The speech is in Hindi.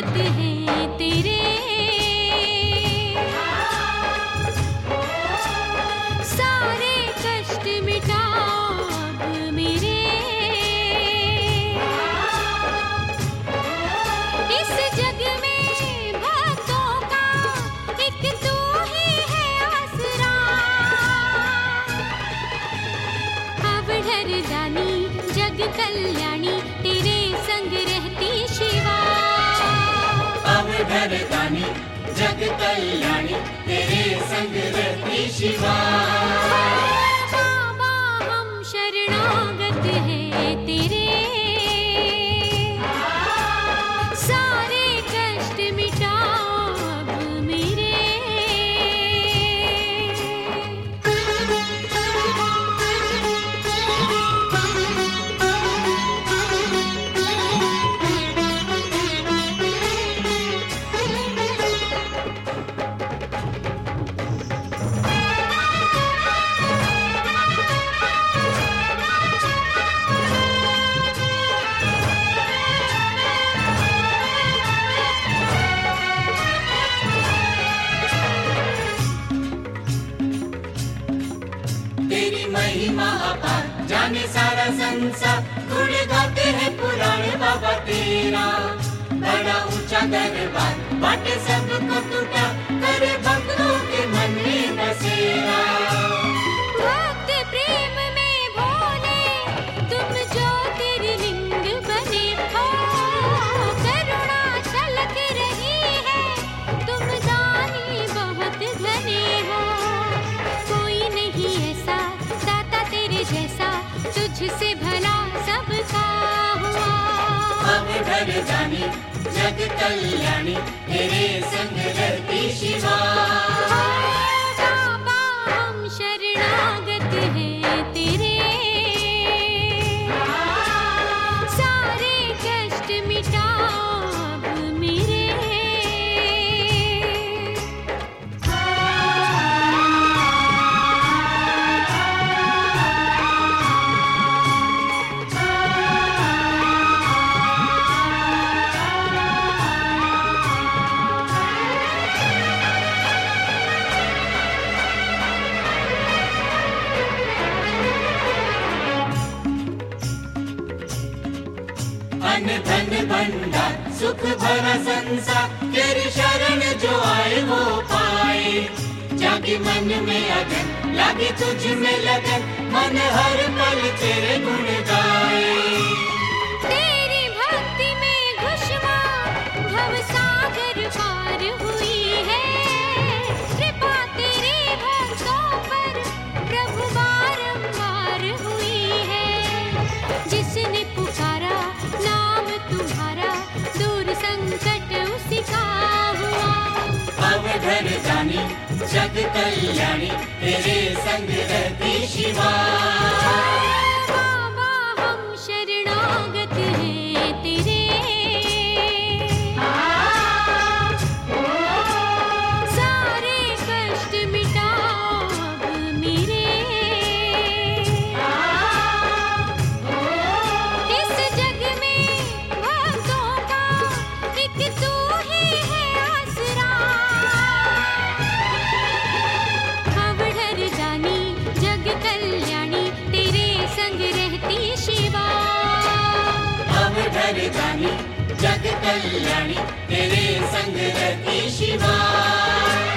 हैं तेरे, सारे कष्ट मिटा अब मेरे। इस जग में भक्तों का एक तू ही है आसरा। अवधर दानी जग कल्याणी तेरे संग रहती शिवा। अवधर दानी जग कल्याणी तेरे संग रहती शिवा। बाबा हम शरणागत हैं तेरे, सारे कष्ट मिटा अब मेरे। तेरी महिमा अपार जाने सारा संसार, गुण गाते हैं पुराण बाबा तेरा। बड़ा ऊंचा दरबार बाटे सबको टूटा, करे भक्तों के मन में बसेरा। भक्त प्रेम में भोले तुम ज्योतिर्लिंग बने हो, करुणा छलक रही है तुम दानी बहुत घने हो। कोई नहीं ऐसा दाता तेरे जैसा, तुझसे भला सबका हुआ। अवधर दानी जग कल्याणी तेरे संग रहती शिवा। बाबा हम शरणागत हैं तेरे, सारे कष्ट मिटा अब मेरे। अन्न धन भंडार सुख भरा संसार, तेरी शरण जो आए वो पाए। जागे मन में अगन लागे तुझ में लगन, मन हर पल तेरे गुण गाए। तेरी भक्ति में घुसवा भव सागर पार हुई है, कृपा तेरे भक्तों पर प्रभु बारंबार हुई है। जिसने पुकारा नाम तुम्हारा, दूर संकट उसी का हुआ। अवधर दानी जग कल्याणी तेरे संग रहती शिवा। बाबा हम शरणागत हैं तेरे, सारे कष्ट मिटा अब मेरे। इस जग में भक्तों का एक तू ही है आसरा। अवधर दानी जग कल्याणी तेरे संग रहती शिवा। अवधर दानी जग कल्याणी तेरे संग रहती शिवा।